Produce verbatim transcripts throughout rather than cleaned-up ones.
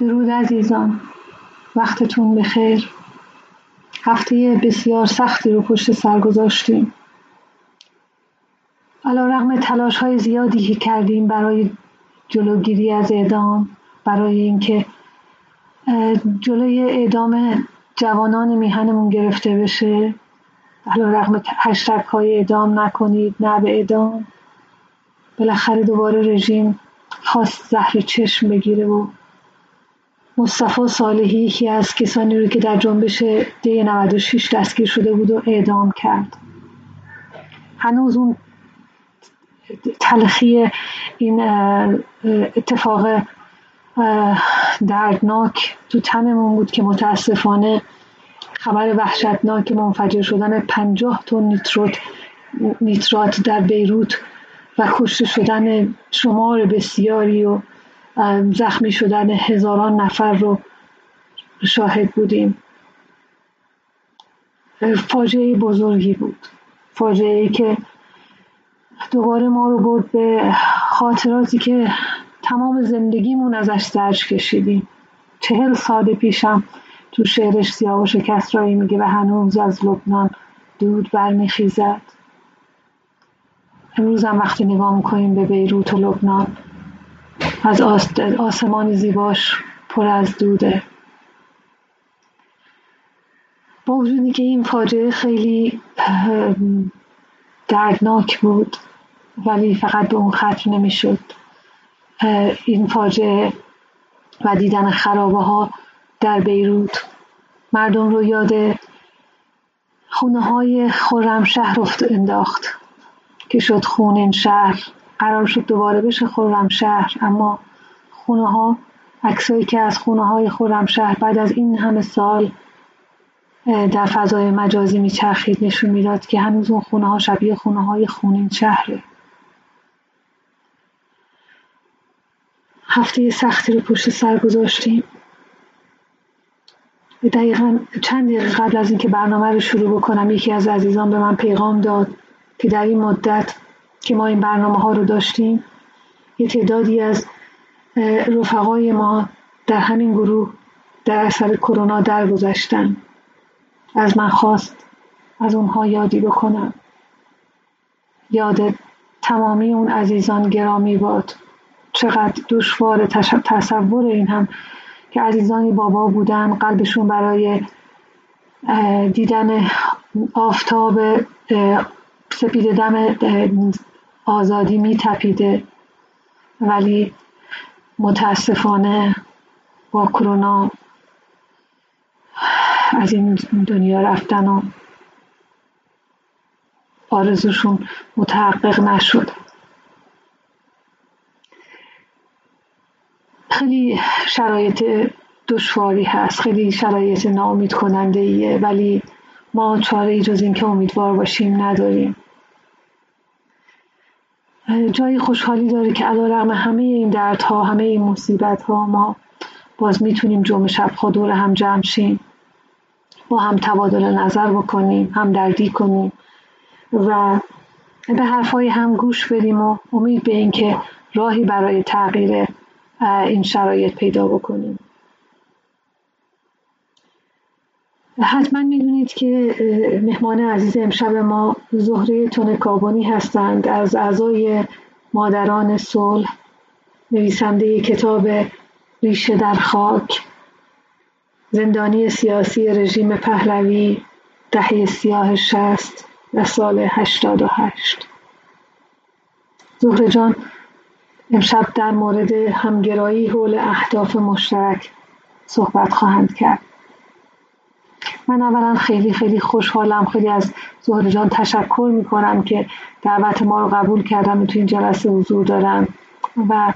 درود عزیزان، وقتتون بخیر. هفته بسیار سختی رو پشت سر گذاشتیم. علیرغم تلاش های زیادی که کردیم برای جلوگیری از اعدام، برای اینکه جلوی اعدام جوانان میهنمون گرفته بشه، علیرغم هشتگ های اعدام نکنید، نه به اعدام، بالاخره دوباره رژیم خواست زهر چشم بگیره و مصطفی صالحی، یکی از کسانی رو که در جنبش دی نود و شش دستگیر شده بود و اعدام کرد. هنوز اون تلخی این اتفاق دردناک تو تنمون بود که متاسفانه خبر وحشتناک منفجر شدن پنجاه تن نیتروت نیترات در بیروت و کشته شدن شمار بسیاری و زخمی شدن هزاران نفر رو شاهد بودیم. فاجعه بزرگی بود، فاجعه‌ای که دوباره ما رو برد به خاطراتی که تمام زندگیمون ازش درج کشیدیم. چهل سال پیشم تو شعرش سیاه و شکسترایی میگه و هنوز از لبنان دود برمیخیزد. امروز هم وقتی نگاه میکنیم به بیروت و لبنان، از آس... آسمان زیباش پر از دوده. با وجودی که این فاجعه خیلی دردناک بود، ولی فقط به اون ختم نمیشد. این فاجعه و دیدن خرابه ها در بیروت مردم رو یاد خونه های خرمشهر انداخت که شد خون این شهر. قرار شد دوباره بشه خرمشهر، اما خونه ها، عکسایی که از خونه های خرمشهر بعد از این همه سال در فضای مجازی میچرخید نشون میداد که هنوز اون خونه ها شبیه خونه های خونین شهره. هفته سختی رو پشت سر گذاشتیم. دقیقاً چند دقیقه قبل از اینکه برنامه رو شروع بکنم، یکی از عزیزان به من پیغام داد که در این مدت که ما این برنامه ها رو داشتیم، یه تعدادی از رفقای ما در همین گروه در اثر کرونا درگذشتن. از من خواست از اونها یادی بکنم. یاد تمامی اون عزیزان گرامی باد. چقدر دشوار تصور این هم که عزیزانی بابا بودن، قلبشون برای دیدن آفتاب سپید دم آزادی می تپیده، ولی متاسفانه با کرونا از این دنیا رفتن و آرزوشون متحقق نشد. خیلی شرایط دشواری هست، خیلی شرایط ناامید کننده ایه، ولی ما چاره ای جز این که امیدوار باشیم نداریم. جای خوشحالی داره که علیرغم همه این دردها، همه این مصیبت‌ها، ما باز میتونیم جمعه شب‌ها دور هم جمع شیم، با هم تبادل نظر بکنیم، هم دردی کنیم و به حرفای هم گوش بدیم و امید به این که راهی برای تغییر این شرایط پیدا بکنیم. حتما میدونید که مهمان عزیز امشب ما زهره تنکابنی هستند، از اعضای مادران صلح، نویسنده کتاب ریشه در خاک، زندانی سیاسی رژیم پهلوی دهه سیاه شصت و سال هشتاد و هشت. زهره جان امشب در مورد همگرایی حول اهداف مشترک صحبت خواهند کرد. من اولا خیلی خیلی خوشحالم، خیلی از زهره جان تشکر میکنم که دعوت ما رو قبول کردن و تو این جلسه حضور دارن و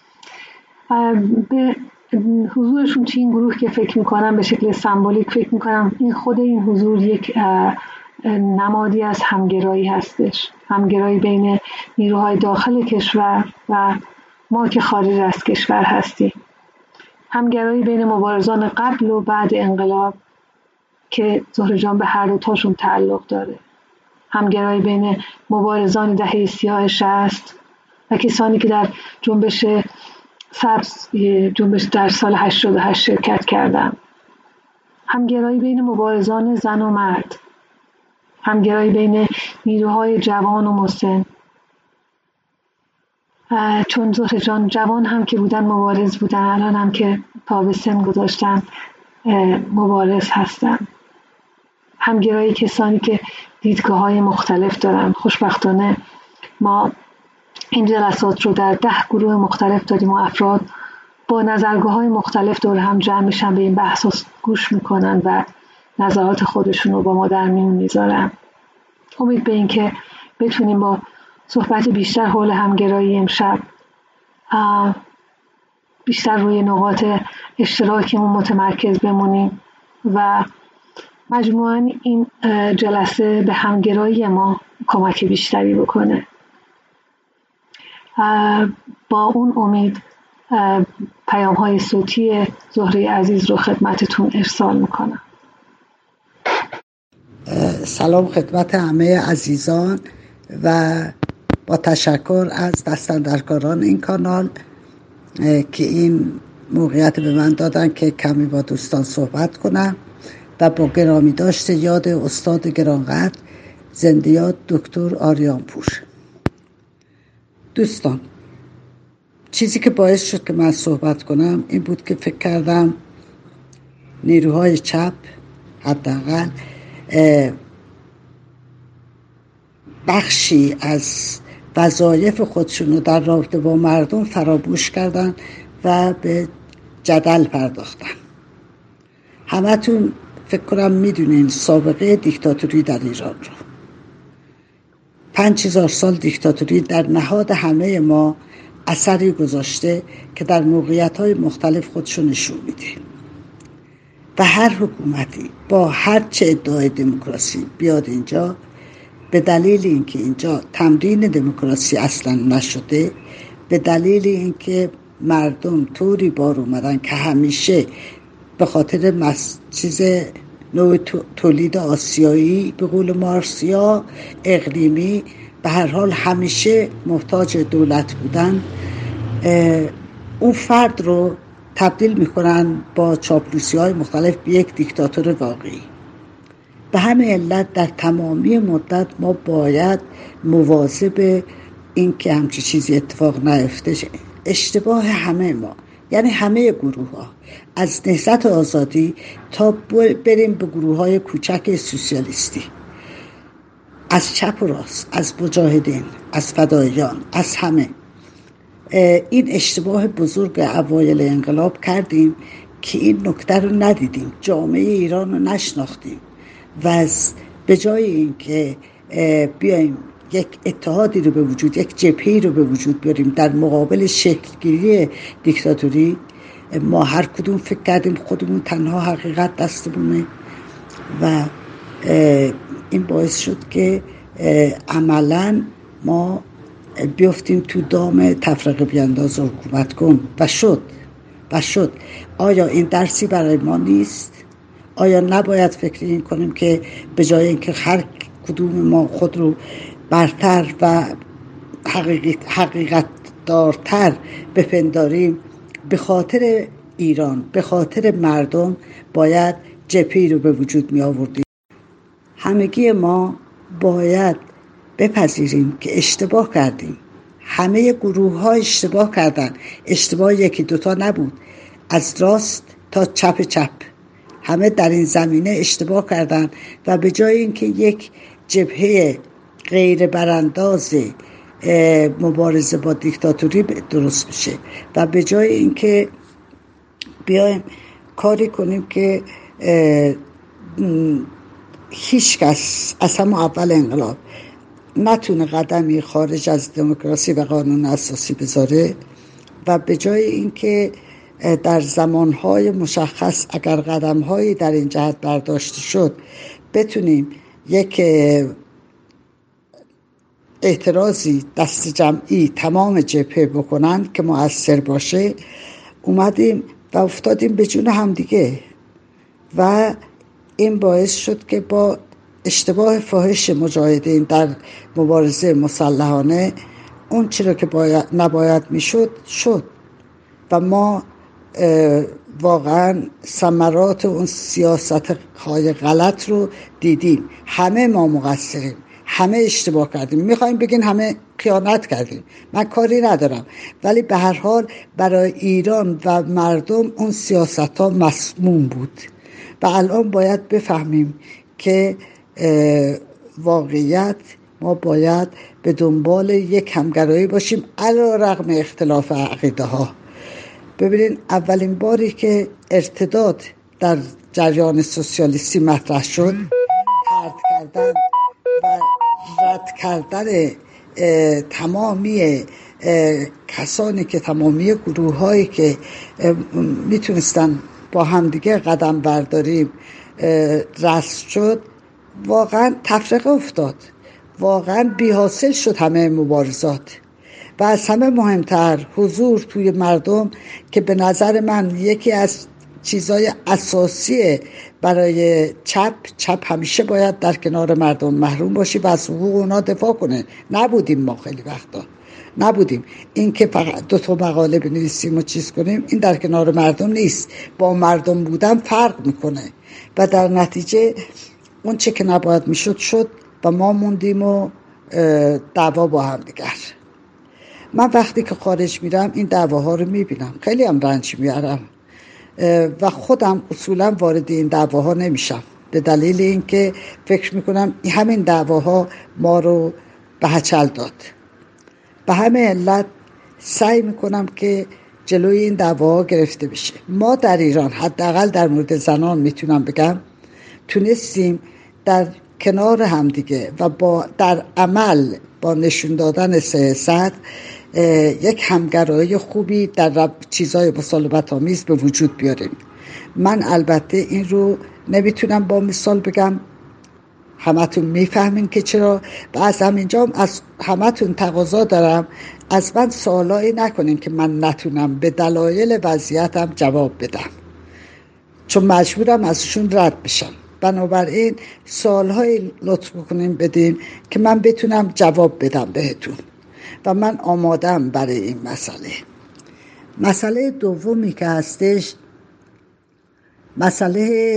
به حضورشون توی این گروه که فکر میکنم به شکل سمبولیک فکر میکنم این خود این حضور یک نمادی از همگرایی هستش، همگرایی بین نیروهای داخل کشور و ما که خارج از کشور هستیم، همگرایی بین مبارزان قبل و بعد انقلاب که زهره جان به هر دو تاشون تعلق داره، همگرایی بین مبارزان دهه سیاه شصت و کسانی که در جنبش سبز جنبش در سال هشتاد و هشت شرکت کردم. همگرایی بین مبارزان زن و مرد، همگرایی بین نیروهای جوان و مسن. چون زهره جان جوان هم که بودن مبارز بودن، الان هم که پا به سن گذاشتن مبارز هستن. همگرایی کسانی که دیدگاه های مختلف دارن. خوشبختانه ما این جلسات رو در ده گروه مختلف داریم و افراد با نظرگاه های مختلف دور هم جمع میشن، به این بحث گوش میکنن و نظرات خودشون رو با ما در میون میذارن. امید به این که بتونیم با صحبت بیشتر حول همگرایی امشب بیشتر روی نقاط اشتراکمون متمرکز بمونیم و مجموعاً این جلسه به همگرایی ما کمک بیشتری بکنه. با اون امید پیام های صوتی زهره عزیز رو خدمتتون ارسال میکنم. سلام خدمت همه عزیزان و با تشکر از دستاندرکاران این کانال که این موقعیت به من دادن که کمی با دوستان صحبت کنم و با گرامی داشته یاد استاد گرانقدر زنده یاد دکتر آریانپور. دوستان، چیزی که باعث شد که من صحبت کنم این بود که فکر کردم نیروهای چپ حداقل بخشی از وظایف خودشون رو در رابطه با مردم فراموش کردن و به جدل پرداختن. همتون فکر کنم میدونین سابقه دیکتاتوری در ایران رو. پنج هزار سال دیکتاتوری در نهاد همه ما اثری گذاشته که در موقعیت‌های مختلف خودشو نشون میده و هر حکومتی با هر چه ادعای دموکراسی بیاد اینجا، به دلیل اینکه اینجا تمرین دموکراسی اصلا نشده، به دلیل اینکه مردم طوری بار اومدن که همیشه به خاطر مس... چیز نوع تولید آسیایی به قول مارکسیا اقلیمی به هر حال همیشه محتاج دولت بودن، اون فرد رو تبدیل میکنن با چاپلوسی های مختلف به یک دیکتاتور واقعی. به همین علت در تمامی مدت ما باید مواظب این که همچی چیزی اتفاق نیفته. اشتباه همه ما، یعنی همه گروه ها از نهضت آزادی تا بریم به گروه های کوچک سوسیالیستی، از چپ و راست، از مجاهدین، از فداییان، از همه، این اشتباه بزرگ اوایل انقلاب کردیم که این نکته رو ندیدیم، جامعه ایران رو نشناختیم و از به جای این که بیایم یک اتحادی رو به وجود، یک جبهه‌ای رو به وجود بیاریم در مقابل شکلگیری دیکتاتوری، ما هر کدوم فکر کردیم خودمون تنها حقیقت دستمونه و این باعث شد که عملاً ما بیفتیم تو دام تفرقه بیانداز و حکومت کن و شد و شد. آیا این درسی برای ما نیست؟ آیا نباید فکر این کنیم که به جای اینکه هر کدوم ما خود رو برتر و حقیقت, حقیقت دارتر بپنداریم، به خاطر ایران، به خاطر مردم باید جبهه‌ای رو به وجود می آوردیم. همگی ما باید بپذیریم که اشتباه کردیم. همه گروه ها اشتباه کردن. اشتباه یکی دوتا نبود، از راست تا چپ چپ همه در این زمینه اشتباه کردن و به جای اینکه یک جبهه غیر برانداز مبارزه با دیکتاتوری درست بشه و به جای اینکه بیایم کاری کنیم که هیچ کس از همون اول انقلاب نتونه قدمی خارج از دموکراسی و قانون اساسی بذاره و به جای اینکه در زمانهای مشخص اگر قدمهایی در این جهت برداشته شد بتونیم یک اعتراضی دست جمعی تمام جبهه بکنن که مؤثر باشه، اومدیم و افتادیم به جون هم دیگه و این باعث شد که با اشتباه فاحش مجاهدین در مبارزه مسلحانه اون چیزی که باید نباید میشد شد و ما واقعا ثمرات اون سیاست های غلط رو دیدیم. همه ما مقصریم، همه اشتباه کردیم. میخوایم بگین همه خیانت کردیم، من کاری ندارم، ولی به هر حال برای ایران و مردم اون سیاست ها مسموم بود و الان باید بفهمیم که واقعیت ما باید به دنبال یک همگرایی باشیم علی رغم اختلاف عقیده ها. ببینین اولین باری که ارتداد در جریان سوسیالیستی مطرح شد، طرد کردن و رد کردن تمامی کسانی که تمامی گروه هایی که میتونستن با همدیگه قدم برداریم رسم شد، واقعا تفرقه افتاد، واقعا بی‌حاصل شد همه مبارزات. و از همه مهمتر حضور توی مردم که به نظر من یکی از چیزای اساسی برای چپ چپ همیشه باید در کنار مردم محروم باشی و از حقوق اونا دفاع کنه. نبودیم ما خیلی وقتا، نبودیم. این که فقط دو تا مقاله بنویسیم و چیز کنیم این در کنار مردم نیست، با مردم بودن فرق میکنه و در نتیجه اون چه که نباید میشد شد و ما موندیم و دعوا با هم دیگر. من وقتی که خارج میرم این دعواها رو میبینم، خیلی هم رنج میارم و خودم اصولا وارد این دعواها نمیشم به دلیل اینکه فکر میکنم همین دعواها ما رو به هچل داد. به همه علت سعی میکنم که جلوی این دعواها گرفته بشه. ما در ایران حداقل در مورد زنان میتونم بگم تونستیم در کنار همدیگه و با در عمل با نشون دادن سیاست یک همگرایی خوبی در چیزای مصالحت آمیز به وجود بیاریم. من البته این رو نمیتونم با مثال بگم، همتون میفهمین که چرا، و از همینجا از همتون تقاضا دارم از من سوالایی نکنین که من نتونم به دلایل وضعیتم جواب بدم، چون مجبورم ازشون رد بشم. بنابراین سوالهایی لطف کنین بدین که من بتونم جواب بدم بهتون و من آمادم برای این مسئله. مسئله دومی که هستش مسئله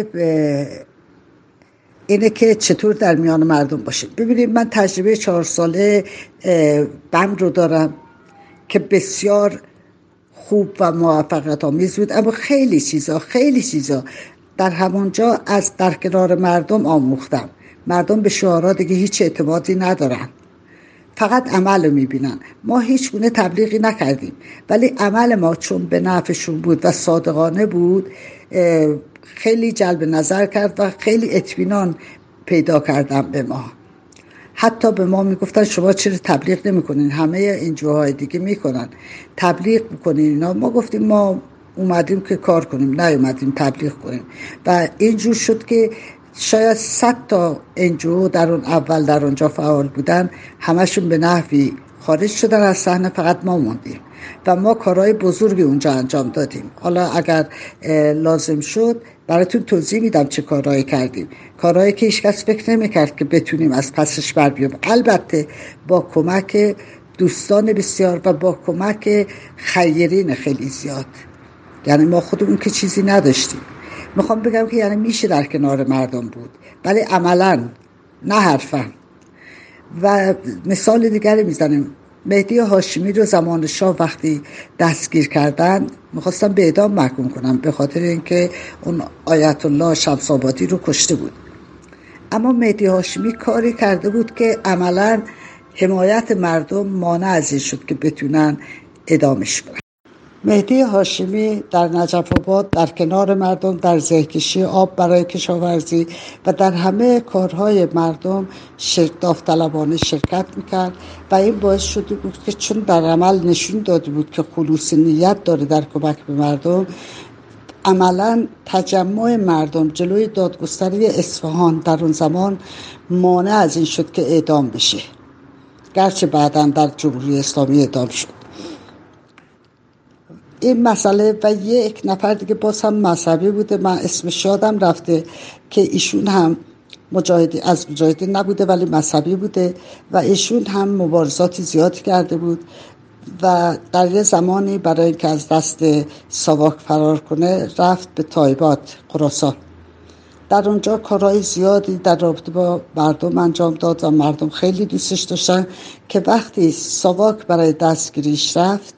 اینه که چطور در میان مردم باشید. ببینید من تجربه چهار ساله بم رو دارم که بسیار خوب و موفقیت آمیز بود، اما خیلی چیزا خیلی چیزا در همونجا از در کنار مردم آموختم. مردم به شعارها دیگه هیچ اعتمادی ندارن، فقط عمل رو میبینن. ما هیچ گونه تبلیغی نکردیم ولی عمل ما چون به نفعشون بود و صادقانه بود خیلی جلب نظر کرد و خیلی اطمینان پیدا کردم به ما. حتی به ما میگفتن شما چرا تبلیغ نمیکنین، همه این جاهای دیگه میکنن، تبلیغ میکنین اینا. ما گفتیم ما اومدیم که کار کنیم، نیومدیم تبلیغ کنیم. و اینجور شد که شاید صد تا انجو در اون اول در اونجا فعال بودن، همشون به نحوی خارج شدن از صحنه، فقط ما موندیم و ما کارهای بزرگی اونجا انجام دادیم. حالا اگر لازم شد براتون توضیح میدم چه کارهایی کردیم، کارهایی که هیچ کس فکر نمی‌کرد که بتونیم از پسش بر بیایم، البته با کمک دوستان بسیار و با کمک خیرین خیلی زیاد. یعنی ما خودمون که چیزی نداشتیم. میخوام بگم که یعنی میشه در کنار مردم بود ولی عملاً نه حرفاً. و مثال دیگری میزنیم. مهدی هاشمی رو زمان شاه وقتی دستگیر کردن میخواستن به اعدام محکوم کنن به خاطر اینکه اون آیت الله شمس آبادی رو کشته بود، اما مهدی هاشمی کاری کرده بود که عملاً حمایت مردم مانع از این شد که بتونن اعدامش کنن. مهدی هاشمی در نجف آباد در کنار مردم در زهکشی آب برای کشاورزی و در همه کارهای مردم داوطلبانه شرکت میکرد و این باعث شده بود که چون در عمل نشون داده بود که خلوص نیت داره در کمک به مردم، عملا تجمع مردم جلوی دادگستری اصفهان در اون زمان مانع از این شد که اعدام بشه، گرچه بعداً در جمهوری اسلامی اعدام شد. این مسئله و یک نفر دیگه باز هم مذهبی بوده، من اسمش یادم رفته، که ایشون هم مجاهدی از مجاهدین نبوده ولی مذهبی بوده و ایشون هم مبارزاتی زیاد کرده بود و در یه زمانی برای اینکه از دست ساواک فرار کنه رفت به تایبات، خراسان. در اونجا کارهای زیادی در رابطه با مردم انجام داد و مردم خیلی دوستش داشتن که وقتی ساواک برای دستگیریش رفت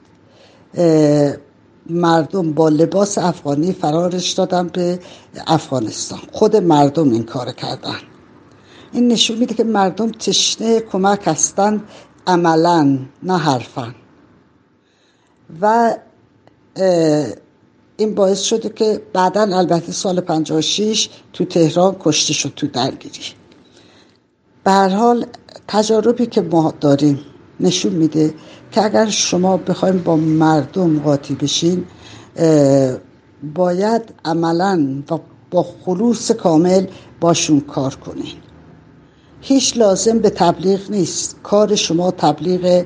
مردم با لباس افغانی فرارش دادن به افغانستان. خود مردم این کار کردن. این نشون میده که مردم تشنه کمک هستند، عملاً نه حرفاً. و این باعث شده که بعداً البته سال پنجاه و شش تو تهران کشته شد تو درگیری. به هر حال تجاربی که ما داریم نشون میده که اگر شما بخوایم با مردم قاطی بشین باید عملاً و با خلوص کامل باشون کار کنین. هیچ لازم به تبلیغ نیست. کار شما تبلیغ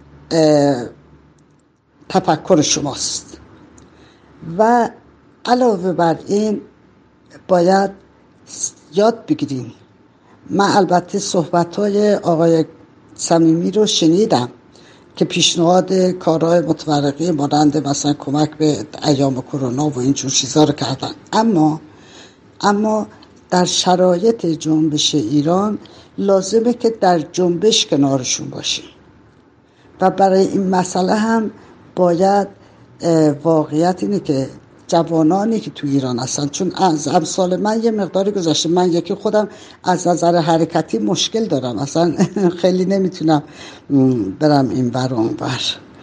تفکر شماست. و علاوه بر این باید یاد بگیریم. من البته صحبت‌های آقای صمیمی رو شنیدم که پیشنهاد کارهای متفرقه مانند مثلا کمک به ایام کرونا و اینجور چیزا رو کردن، اما اما در شرایط جنبش ایران لازمه که در جنبش کنارشون باشیم و برای این مسئله هم باید واقعیت اینه که جوانانی که تو ایران هستن، چون از امثال من یه مقداری گذشته، من یکی خودم از نظر حرکتی مشکل دارم، اصلا خیلی نمیتونم برم این ور اون ور.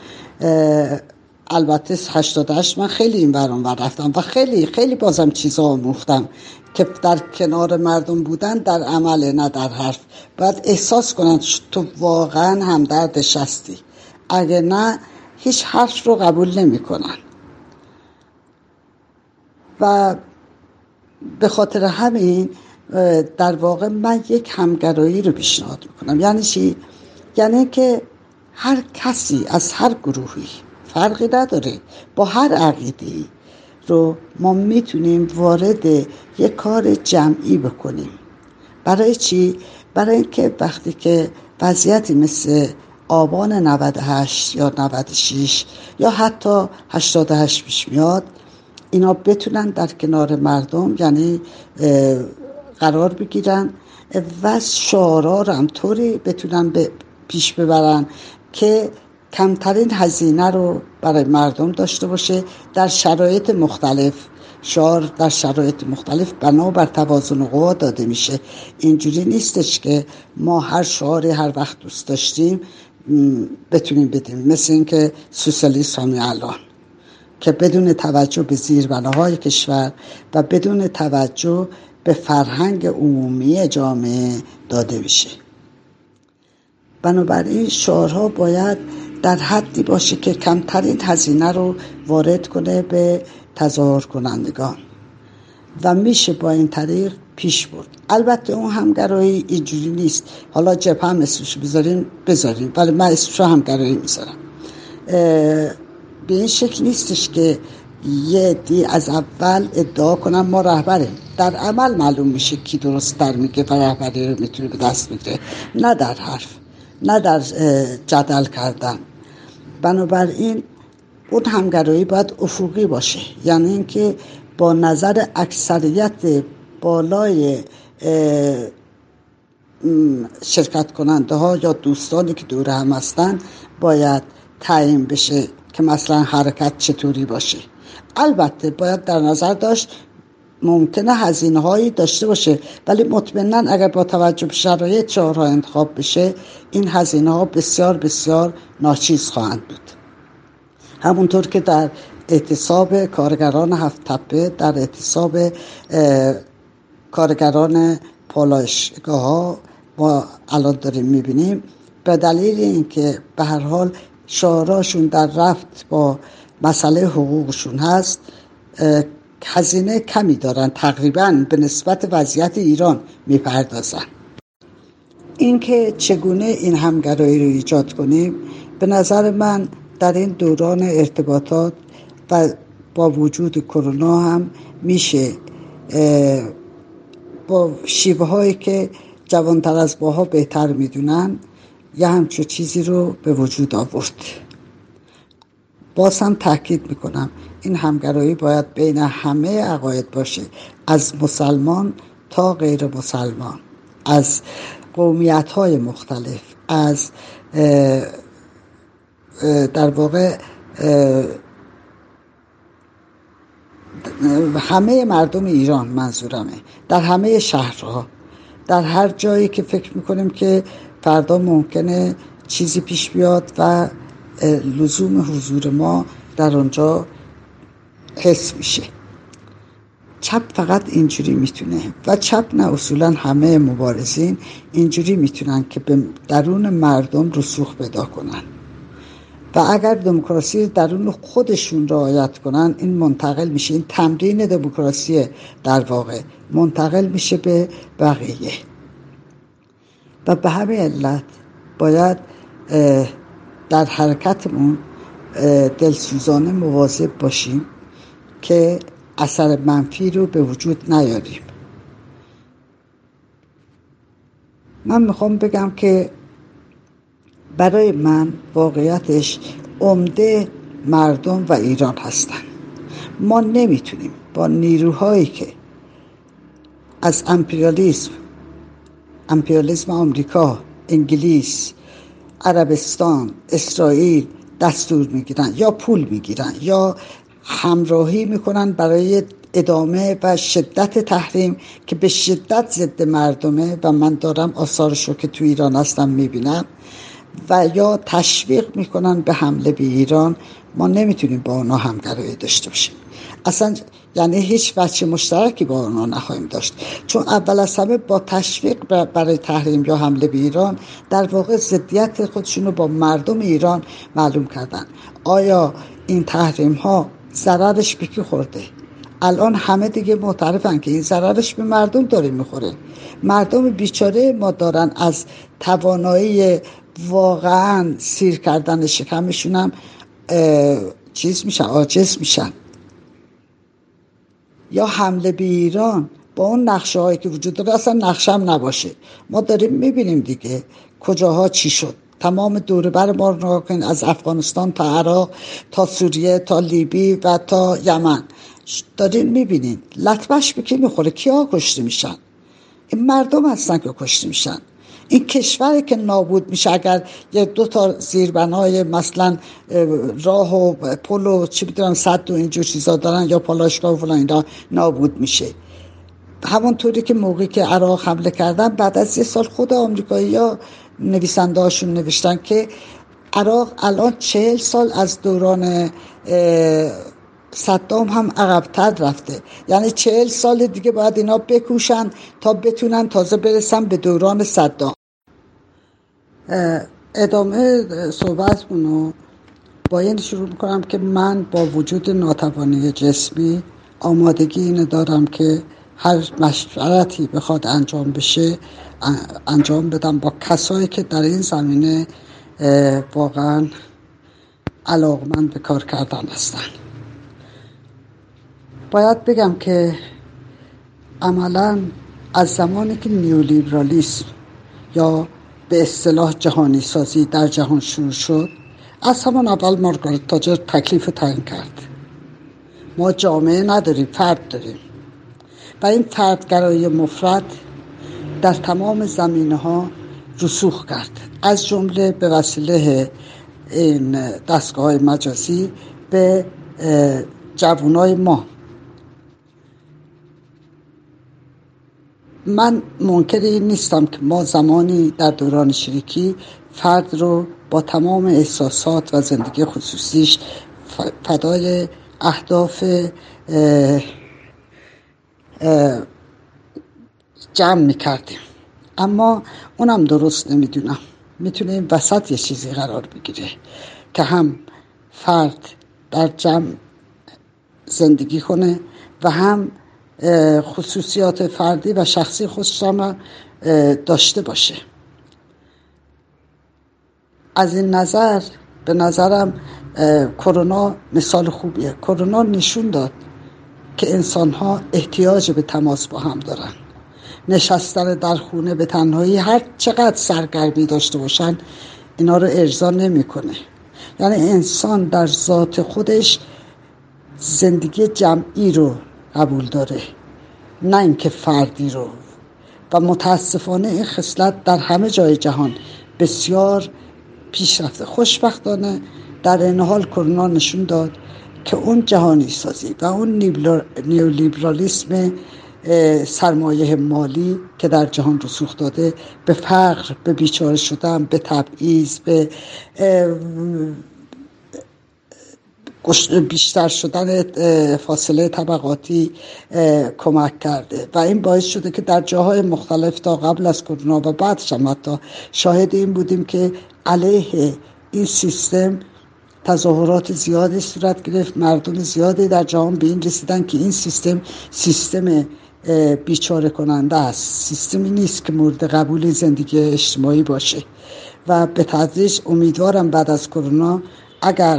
البته هشتاد و هشت من خیلی این ور اون ور رفتم و خیلی خیلی بازم چیزا آموختم که در کنار مردم بودن در عمل نه در حرف. باید احساس کنن تو واقعا همدردش هستی، اگه نه هیچ حرف رو قبول نمی کنن. و به خاطر همین در واقع من یک همگرایی رو پیشنهاد میکنم. یعنی چی؟ یعنی که هر کسی از هر گروهی فرقی نداره با هر عقیده‌ای رو ما میتونیم وارد یک کار جمعی بکنیم. برای چی؟ برای اینکه وقتی که وضعیتی مثل آبان نود و هشت یا نود و شش یا حتی هشتاد و هشت پیش میاد، اینا بتونن در کنار مردم یعنی قرار بگیرن و شعارا رو هم طوری بتونن به پیش ببرن که کمترین هزینه رو برای مردم داشته باشه در شرایط مختلف. شعار در شرایط مختلف بنابر توازن قوا داده میشه. اینجوری نیستش که ما هر شعاری هر وقت دوست داشتیم بتونیم بدیم، مثل اینکه سوسیالیسم همین الان که بدون توجه به زیربناهای کشور و بدون توجه به فرهنگ عمومی جامعه داده میشه. بنابراین شعارها باید در حدی باشه که کمترین هزینه رو وارد کنه به تظاهر کنندگان و میشه با این طریق پیش برد. البته اون همگرایی اینجوری نیست، حالا جبهه هم اسمش بذاریم بذاریم، ولی من اسمش همگرایی میذارم. به این شکل نیستش که یه دی از اول ادعا کنم ما رهبریم. در عمل معلوم میشه کی درست در میگه و رهبری رو میتونه به دست بگیره، نه در حرف، نه در جدل کردن. بنابراین اون همگرایی باید افقی باشه، یعنی اینکه با نظر اکثریت بالای شرکت کننده ها یا دوستانی که دور هم هستن باید تعیین بشه که مثلا حرکت چطوری باشه. البته باید در نظر داشت ممکنه هزینه هایی داشته باشه، ولی مطمئناً اگر با توجه به شرایط شعارها انتخاب بشه این هزینه ها بسیار بسیار ناچیز خواهند بود. همونطور که در اعتصاب کارگران هفت تپه، در اعتصاب کارگران پالایشگاه ها ما الان داریم میبینیم، به دلیل اینکه به هر حال شعاراشون در رفت با مسئله حقوقشون هست هزینه کمی دارن، تقریباً به نسبت وضعیت ایران میپردازن. اینکه چگونه این همگرایی رو ایجاد کنیم، به نظر من در این دوران ارتباطات و با وجود کرونا هم میشه با شیوه هایی که جوانتر از ماها بهتر میدونن یه همچون چیزی رو به وجود آورد. باز هم تاکید میکنم این همگرایی باید بین همه عقاید باشه، از مسلمان تا غیر مسلمان، از قومیت‌های مختلف، از اه اه در واقع همه مردم ایران، منظورمه در همه شهرها، در هر جایی که فکر میکنیم که فردا ممکنه چیزی پیش بیاد و لزوم حضور ما در آنجا حس میشه. چپ فقط اینجوری میتونه و چپ نه، اصولا همه مبارزین اینجوری میتونن که به درون مردم رسوخ پیدا کنن و اگر دموکراسی درون خودشون رعایت کنن این منتقل میشه، این تمرین دموکراسی در واقع منتقل میشه به بقیه. و به همین علت باید در حرکتمون دلسوزانه مواظب باشیم که اثر منفی رو به وجود نیاریم. من میخوام بگم که برای من واقعیتش عمده مردم و ایران هستن. ما نمیتونیم با نیروهایی که از امپریالیسم امپریالیسم آمریکا، انگلیس، عربستان، اسرائیل دستور میگیرن یا پول میگیرن یا همراهی میکنن برای ادامه و شدت تحریم که به شدت ضد مردمه و من دارم آثارش رو که تو ایران هستم میبینم، و یا تشویق میکنن به حمله به ایران. ما نمیتونیم با اونا همگرایی داشته باشیم اصلا، یعنی هیچ وجه مشترکی با اونا نخواهیم داشت، چون اول از همه با تشویق برای تحریم یا حمله به ایران در واقع ضدیت خودشون رو با مردم ایران معلوم کردن. آیا این تحریم ها ضررش به کی خورده؟ الان همه دیگه معترفن که این ضررش به مردم داره میخوره. مردم بیچاره ما دارن از توانایی واقعا سیر کردن شکمشون هم چیز میشن، عاجز میشن. یا حمله به ایران با اون نقشه هایی که وجود داره، اصلا نقشه هم نباشه. ما داریم میبینیم دیگه کجاها چی شد. تمام دور بر ما رو نگاه کنید، از افغانستان تا عراق تا سوریه تا لیبی و تا یمن دارین میبینین. لطمش به کی میخوره؟ کیا کشته میشن؟ این مردم هستن که کشته میشن. این کشوری که نابود میشه اگر یه دو تا زیربنای مثلا راه و پل و چی میدونم سد و اینجور چیزا دارن یا پالایشگاه و فلان اینا نابود میشه. همونطوری که موقعی که عراق حمله کردن بعد از یه سال خود آمریکایی‌ها نویسنده هاشون نوشتن که عراق الان چهل سال از دوران صدام هم عقب‌تر رفته، یعنی چهل سال دیگه باید اینا بکوشن تا بتونن تازه برسن به دوران صدام. ادامه صحبتمونو با این شروع میکنم که من با وجود ناتوانی جسمی آمادگی اینو دارم که هر مشورتی بخواد انجام بشه انجام بدم با کسایی که در این زمینه واقعا علاقمند به کار کردن هستن. باید بگم که عملاً از زمانی که نیولیبرالیسم یا به اصطلاح جهانی سازی در جهان شروع شد، از همان اول مارگارت تاچر تکلیف تعیین کرد. ما جامعه نداریم، فرد داریم و این فردگرایی مفرد در تمام زمینه‌ها رسوخ کرد، از جمله به وسیله این دستگاه‌های مجازی به جوانای ما. من منکر این نیستم که ما زمانی در دوران شریکی فرد رو با تمام احساسات و زندگی خصوصیش فدای اهداف اه اه جمع میکردیم، اما اونم درست نمیدونم. میتونه این وسط یه چیزی قرار بگیره که هم فرد در جمع زندگی کنه و هم خصوصیات فردی و شخصی خودش هم داشته باشه. از این نظر به نظرم کرونا مثال خوبیه. کرونا نشون داد که انسان‌ها احتیاج به تماس با هم دارن. نشستن در خونه به تنهایی هر چقدر سرگرمی داشته باشن اینا رو ارضا نمی‌کنه. یعنی انسان در ذات خودش زندگی جمعی رو قبول داره، نه اینکه فردی رو. و متاسفانه این خصلت در همه جای جهان بسیار پیشرفته. خوشبختانه در این حال کرونا نشون داد که اون جهانی سازی و اون نیولیبرالیسم سرمایه مالی که در جهان رسوخ داده، به فقر، به بیچاره شدن، به تبعیض، به بیشتر شدن فاصله طبقاتی کمک کرده و این باعث شده که در جاهای مختلف تا قبل از کرونا و بعدش هم حتی شاهد این بودیم که علیه این سیستم تظاهرات زیادی صورت گرفت. مردم زیادی در جهان به این رسیدن که این سیستم سیستم بیچاره کننده است، سیستمی نیست که مورد قبول زندگی اجتماعی باشه. و به تدریج امیدوارم بعد از کرونا اگر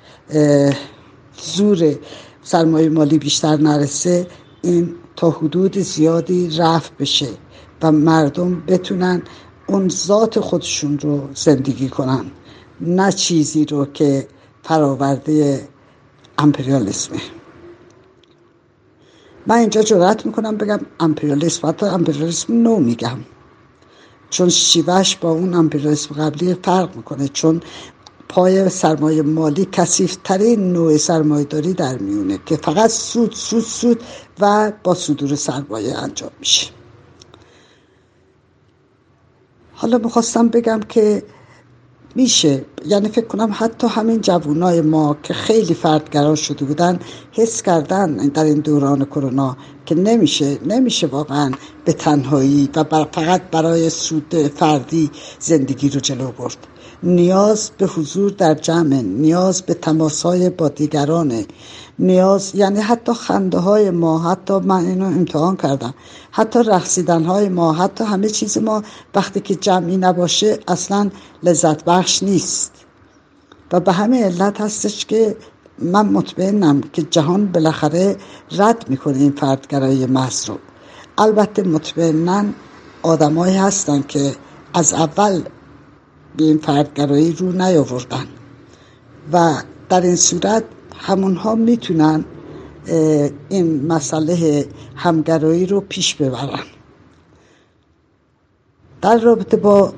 زور سرمایه مالی بیشتر نرسه، این تا حدود زیادی رفع بشه و مردم بتونن اون ذات خودشون رو زندگی کنن، نه چیزی رو که فراورده امپریالیسمه. من اینجا جرأت میکنم بگم امپریالیسم، حتی امپریالیسم نو میگم، چون شیوهش با اون امپریالیسم قبلی فرق میکنه، چون پای سرمایه مالی کثیف‌ترین نوع سرمایه داری در میونه که فقط سود سود سود و با صدور سرمایه انجام میشه. حالا میخواستم بگم که میشه، یعنی فکر کنم حتی همین جوانای ما که خیلی فردگرا شده بودن حس کردن در این دوران کرونا که نمیشه نمیشه واقعا به تنهایی و بر فقط برای سود فردی زندگی رو جلو برد. نیاز به حضور در جمع، نیاز به تماس‌های با دیگرانه، نیاز یعنی حتی خنده های ما، حتی من اینو امتحان کردم، حتی رقصیدن های ما، حتی همه چیز ما وقتی که جمعی نباشه اصلا لذت بخش نیست. و به همه علت هستش که من مطمئنم که جهان بالاخره رد میکنه این فردگرایی محض رو. البته مطمئناً آدمایی هستن که از اول به این فردگرایی رو نیاوردن و در این صورت همونها میتونن این مسئله همگرایی رو پیش ببرن. در رابطه با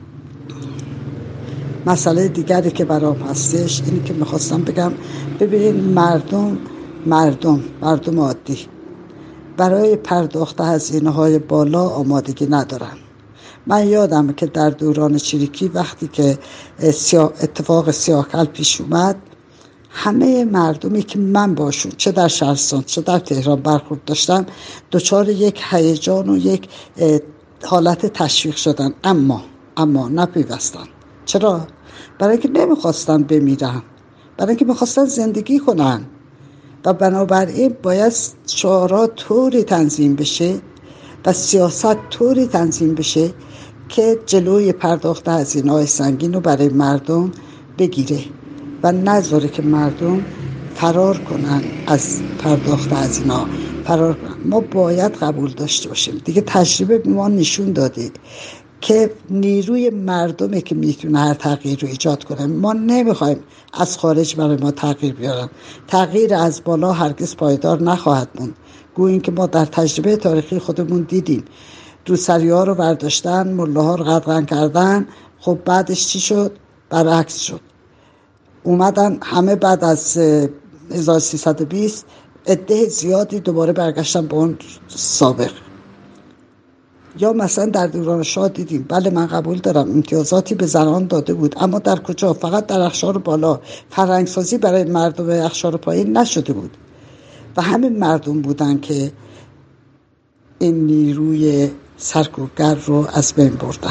مسئله دیگری که برام هستش اینی که میخواستم بگم، ببینید مردم مردم مردم عادی برای پرداخت هزینه‌های بالا آمادگی ندارن. من یادم که در دوران چریکی وقتی که اتفاق سیاه‌کل پیش اومد، همه مردمی که من باشون چه در شهرستان چه در تهران برخورد داشتم دچار یک هیجان و یک حالت تشویق شدن، اما اما نپیوستن. چرا؟ برای اینکه نمیخواستن بمیرن، برای اینکه میخواستن زندگی کنن و بنابراین باید شعارات طوری تنظیم بشه و سیاست طوری تنظیم بشه که جلوی پرداخت هزینه‌های سنگین رو برای مردم بگیره و نذاره که مردم فرار کنن از پرداخت هزینه‌ها، فرار کنن. ما باید قبول داشته باشیم دیگه. تجربه به ما نشون داده که نیروی مردمه که میتونه هر تغییر رو ایجاد کنه. ما نمیخوایم از خارج برای ما تغییر بیارن. تغییر از بالا هرگز پایدار نخواهد موند. گوییم که ما در تجربه تاریخی خودمون دیدیم روسری ها رو برداشتن، مله ها رو قدغن کردن، خب بعدش چی شد؟ برعکس شد. اومدن همه بعد از هزار و سیصد و بیست عده زیادی دوباره برگشتن به اون سابق. یا مثلا در دوران شاه دیدیم، بله من قبول دارم امتیازاتی به زنان داده بود، اما در کجا؟ فقط در اقشار بالا. فرهنگسازی برای مردم اقشار پایین نشده بود و همین مردم بودن که این نیروی سرکوبگر رو از بین بردن.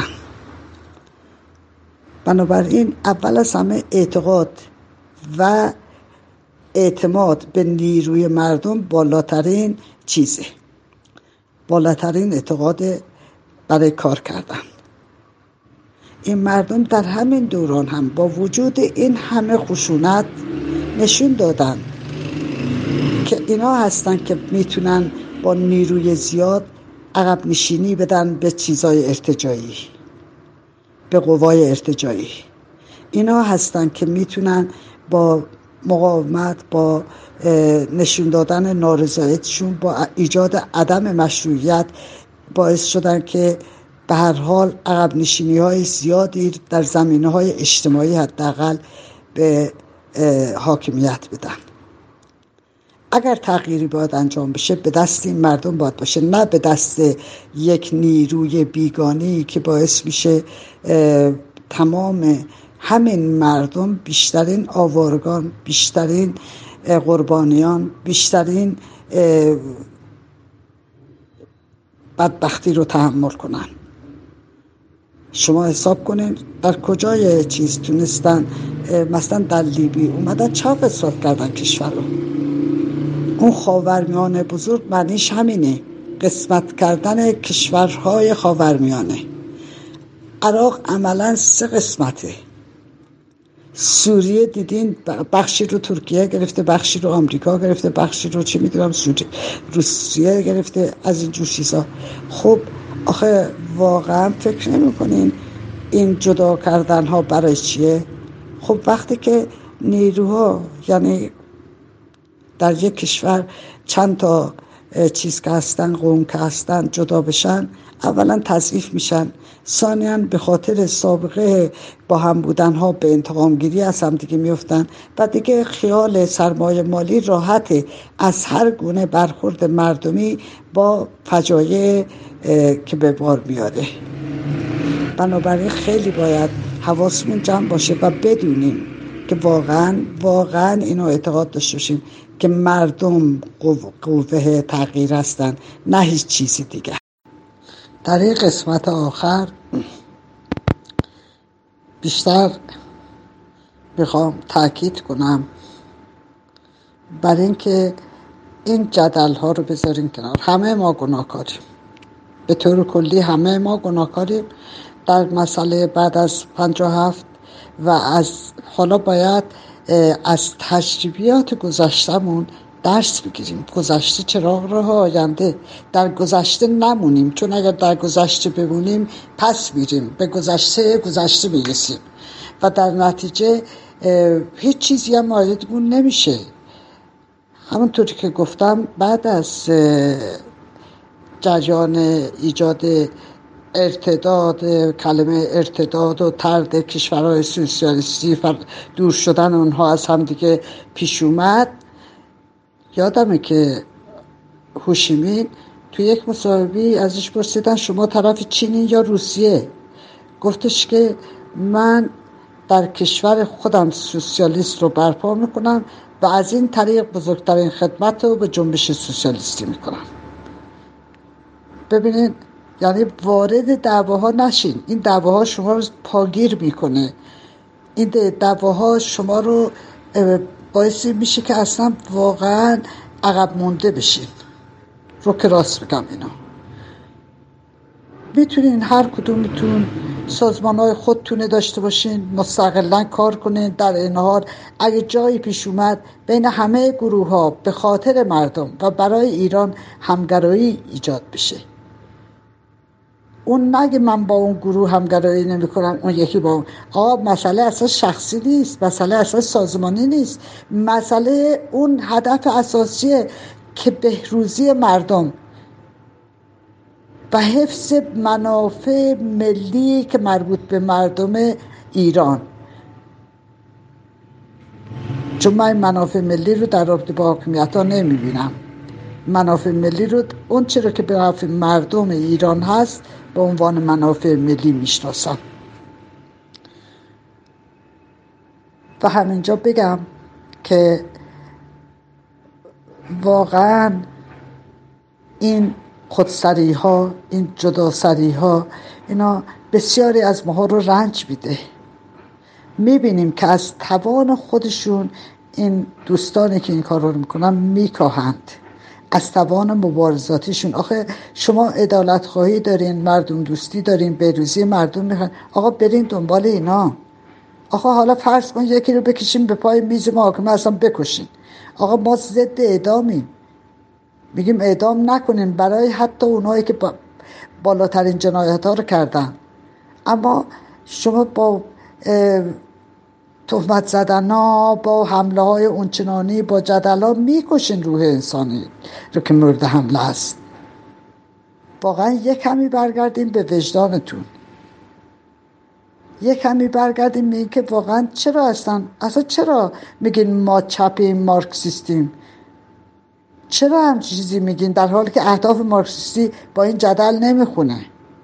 بنابراین اول از همه اعتقاد و اعتماد به نیروی مردم بالاترین چیزه، بالاترین اعتقاد برای کار کردن. این مردم در همین دوران هم با وجود این همه خشونت نشون دادن که اینا هستن که میتونن با نیروی زیاد عقب نشینی بدن به چیزای ارتجاعی، به قوای ارتجاعی. اینا هستن که میتونن با مقاومت، با نشون دادن نارضایتشون، با ایجاد عدم مشروعیت باعث شدن که به هر حال عقب نشینی های زیادی در زمینه های اجتماعی حداقل به حاکمیت بدن. اگر تغییری باید انجام بشه به دست این مردم باید باشه، نه به دست یک نیروی بیگانه‌ای که باعث میشه تمام همین مردم، بیشترین آوارگان، بیشترین قربانیان، بیشترین بدبختی رو تحمل کنن. شما حساب کنین در کجای چیز تونستن، مثلا در لیبی اومدن چه قسمت کردن کشور رو. اون خاورمیانه بزرگ معنیش همینه، قسمت کردن کشورهای خاورمیانه. عراق عملا سه قسمته. سوریه دیدین بخشی رو ترکیه گرفته، بخشی رو آمریکا گرفته، بخشی رو چی میدونم سوریه روسیه گرفته، از این جور چیزا. خب آخه واقعا فکر نمی کنین این جدا کردن ها برای چیه؟ خب وقتی که نیروها، یعنی در یک کشور چند تا چیز که هستن، قوم که هستن جدا بشن، اولا تضعیف میشن، ثانیاً به خاطر سابقه با هم بودن ها به انتقام گیری از هم دیگه میفتن و دیگه خیال سرمایه مالی راحته از هر گونه برخورد مردمی با فجایع که به بار میاره. بنابراین خیلی باید حواسمون جمع باشه و بدونیم که واقعا واقعا اینو اعتقاد داشته باشیم که مردم قوه تغییر هستن، نه هیچ چیزی دیگه. در این قسمت آخر بیشتر میخوام تاکید کنم بر این که این جدل ها رو بذارین کنار. همه ما گناهکاریم، به طور کلی همه ما گناهکاریم در مسئله بعد از پنجاه و هفت و از حالا باید از تجربیات گذشتمون درس بگیریم. گذشته چراغ راه آینده، در گذشته نمونیم، چون اگر در گذشته بمونیم پس میریم، به گذشته گذشته میرسیم و در نتیجه هیچ چیزی هم واردمون نمیشه. همونطوری که گفتم بعد از جریان ایجاد ارتداد، کلمه ارتداد و طرد کشورهای سوسیالیستی و دور شدن اونها از هم دیگه پیش اومد، یادمه که هوشیمین توی یک مصاحبه ازش پرسیدن شما طرف چینی یا روسیه؟ گفتش که من در کشور خودم سوسیالیست رو برپا میکنم و از این طریق بزرگترین خدمت رو به جنبش سوسیالیستی میکنم. ببینید، یعنی وارد دعواها نشین. این دعواها شما رو پاگیر میکنه، این دعواها شما رو باعث میشه که اصلا واقعا عقب مونده بشین. رو که راست بگم اینا میتونین هر کدومتون سازمانهای خودتونه داشته باشین، مستقلاً کار کنین، در این حال اگه جایی پیش اومد بین همه گروه ها به خاطر مردم و برای ایران همگرایی ایجاد بشه. اون نگه من با اون گروه همگرایی نمی کنم، اون یکی با اون. آقا مسئله اصلا شخصی نیست، مسئله اصلا سازمانی نیست، مسئله اون هدف اساسیه که بهروزی مردم و حفظ منافع ملی که مربوط به مردم ایران. چون من منافع ملی رو در رابطه با حاکمیت ها نمی بینم. منافع ملی رو اون چرا که به نفع مردم ایران هست به عنوان منافع ملی میشناسم. و همینجا بگم که واقعا این خودسری ها، این جداسری ها، اینا بسیاری از ماها رو رنج میده. میبینیم که از توان خودشون این دوستانی که این کار رو میکنن میکاهند، از توان مبارزاتیشون. آخه شما عدالت خواهی دارین، مردم دوستی دارین، بهروزی مردم میخواین، آقا برین دنبال اینا. آقا حالا فرض کن یکی رو بکشیم به پای میز محاکمه اصلا بکشین. آقا ما ضد اعدامیم، میگیم اعدام نکنین برای حتی اونایی که با بالاترین جنایت ها رو کردن. اما شما با تهمت زدن ها، با حمله های اونچنانی، با جدل ها میکشین روح انسانی رو که مورد حمله است. واقعا یک کمی برگردیم به وجدانتون، یک کمی برگردیم میگیم که واقعا چرا هستن، اصلا چرا میگین ما چپیم، مارکسیستیم، چرا هم چیزی میگین در حالی که اهداف مارکسیستی با این جدل نمیخونه.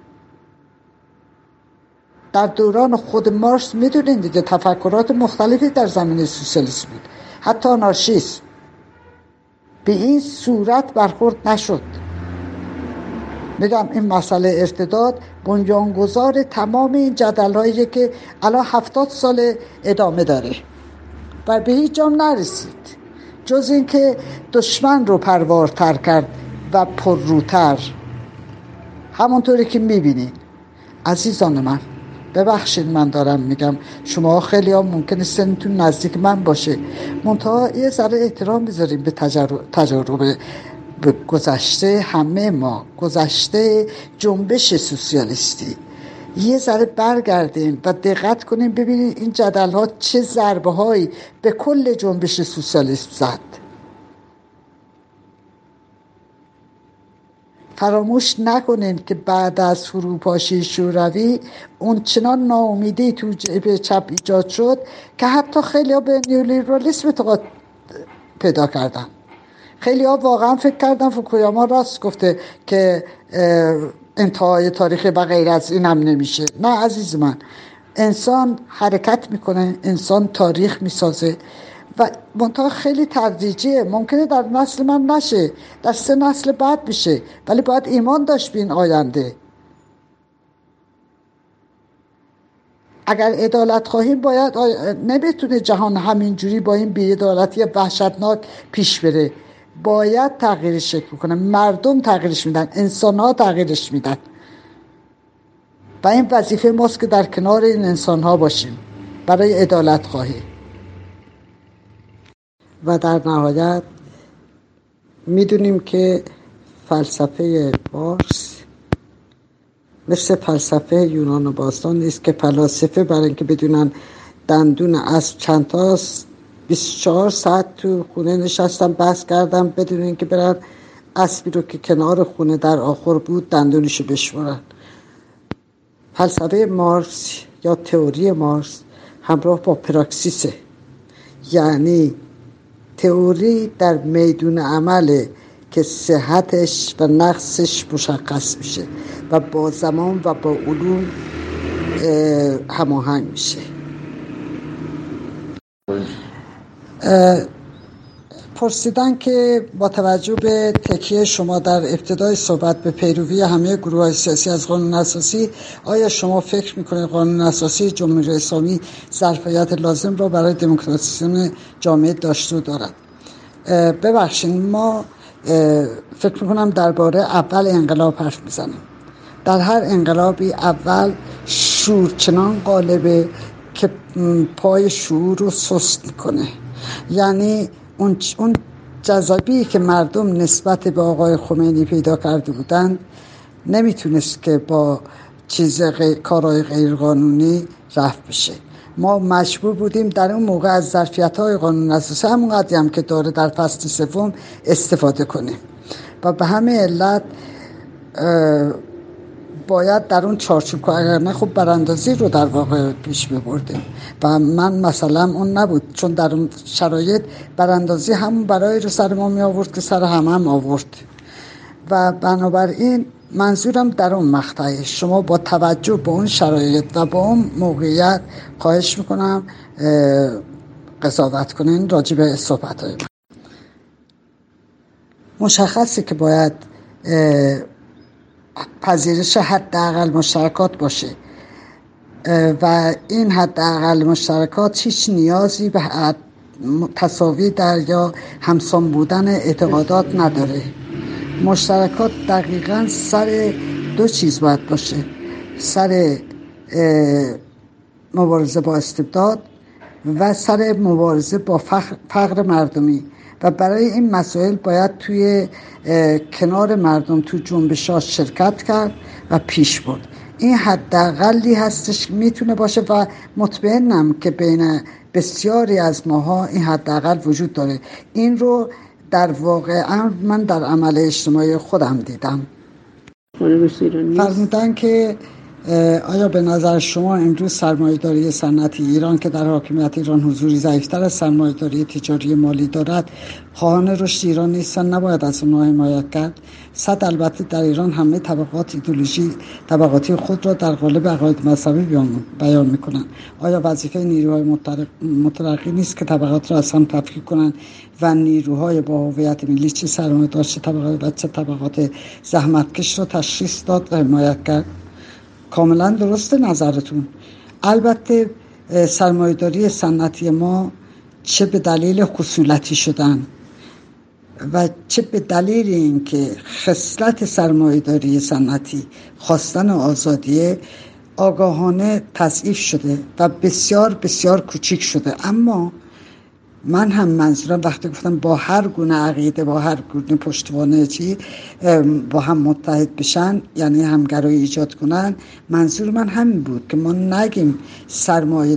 در دوران خود مارکس میدونین دیگه تفکرات مختلفی در زمینه سوسیالیسم بود، حتی آنارشیسم. به این صورت برخورد نشد. میگم این مسئله ارتداد بنیانگذار تمام این جدل‌هایی که الان هفتاد سال ادامه داره و به هیچ جام نرسید جز این که دشمن رو پروارتر کرد و پرروتر. همونطوری که میبینین عزیزان من، ببخشید من دارم میگم، شما خیلی ها ممکنه سنتون نزدیک من باشه، منتها یه ذره احترام بذاریم به تجربه, تجربه به گذشته همه ما، گذشته جنبش سوسیالیستی. یه ذره برگردیم و دقت کنیم ببینید این جدل ها چه ضربه هایی به کل جنبش سوسیالیسم زد. فراموش نکنین که بعد از فروپاشی شوروی اون چنان ناامیدی تو جبهه چپ ایجاد شد که حتی خیلی ها به نیولیبرالیسم اعتقاد پیدا کردن. خیلی ها واقعا فکر کردن فوکویاما راست گفته که انتهای تاریخ و غیر از این هم نمیشه. نه عزیز من، انسان حرکت میکنه، انسان تاریخ میسازه و منتها خیلی تدریجیه. ممکنه در نسل من نشه، در سه نسل بعد بشه، ولی باید ایمان داشت به این آینده. اگر عدالت خواهیم باید آ... نمیتونه جهان همینجوری با این بی‌عدالتی وحشتناک پیش بره. باید تغییرش شکل بکنه. مردم تغییرش میدن، انسان ها تغییرش میدن و این وظیفه ماست که در کنار این انسان ها باشیم برای عدالت خواهی. و در نهایت میدونیم که فلسفه مارکس مثل فلسفه یونان باستان نیست که فلاسفه برای اینکه بدونن دندون اسب چند تاست بیست و چهار ساعت تو خونه نشستن بحث کردن بدون اینکه برن اسبی رو که کنار خونه در آخر بود دندونشو بشمارن. فلسفه مارکس یا تئوری مارکس همراه با پراکسیسه، یعنی تئوری در میدون عمله که صحتش و نقصش مشخص میشه و با زمان و با علوم هماهنگ میشه. پرسیدن که با توجه به تکیه شما در ابتدای صحبت به پیروی همه گروه‌های سیاسی از قانون اساسی، آیا شما فکر میکنید قانون اساسی جمهوری اسلامی ظرفیت لازم را برای دموکراتیزیسم جامعه داشته و دارد؟ ببخشید ما فکر میکنم درباره اول انقلاب حرف میزنیم. در هر انقلابی اول شور چنان غالبه که پای شعور رو سست میکنه. یعنی اون اون جذابی که مردم نسبت به آقای خمینی پیدا کرده بودند نمیتونست که با چیز غیر کارهای غیرقانونی رفع بشه. ما مجبور بودیم در اون موقع از ظرفیت‌های قانون اساسی همون قضیه هم که داره در فصل سوم استفاده کنیم و به همه علت باید در اون چارچوب که اگر نه خب براندازی رو در واقع پیش ببردیم و من مثلا اون نبود، چون در اون شرایط براندازی همون برای رو سر ما می آورد که سر هم هم آورد و بنابراین منظورم در اون مقطعه شما با توجه به اون شرایط و با اون موقعیت خواهش میکنم قضاوت کنین راجع به صحبت‌های من. مشخصه که باید پذیرش حداقل مشترکات باشه و این حداقل مشترکات هیچ نیازی به تساوی در یا همسان بودن اعتقادات نداره. مشترکات دقیقاً سر دو چیز باید باشه، سر مبارزه با استبداد و سر مبارزه با فقر, فقر مردمی و برای این مسائل باید توی کنار مردم تو جنبش‌ها شرکت کرد و پیش برد. این حداقلی هستش میتونه باشه و مطمئنم که بین بسیاری از ماها این حداقل وجود داره. این رو در واقع من در عمل اجتماعی خودم دیدم. فرمودن که آیا به نظر شما امروز سرمایه‌داری صنعتی ایران که در حاکمیت ایران حضوری ضعیف‌تر از سرمایه‌داری تجاری مالی دارد، خواهان رشد ایران نیستن، نباید از اونها حمایت کرد؟ صد البته در ایران همه طبقات ایدئولوژی طبقاتی خود را در قالب عقاید مذهبی بیان می‌کنند. آیا وظیفه نیروهای مترقی نیست که طبقات را از هم تفکیک کنند و نیروهای با هویت ملی چه سرمایه‌دار چه طبقات و چه طبقات زحمتکش را تشخیص داد و حمایت کرد؟ کاملا درست نظرتون. البته سرمایه‌داری صنعتی ما چه به دلیل خصولتی شدن و چه به دلیل اینکه خصلت سرمایه‌داری صنعتی خواستن آزادیه آگاهانه تضعیف شده و بسیار بسیار کوچیک شده. اما من هم منظورم وقتی گفتم با هر گونه عقیده، با هر گونه پشتوانه چی با هم متحد بشن، یعنی همگرایی ایجاد کنن، منظور من همین بود که ما نگیم سرمایه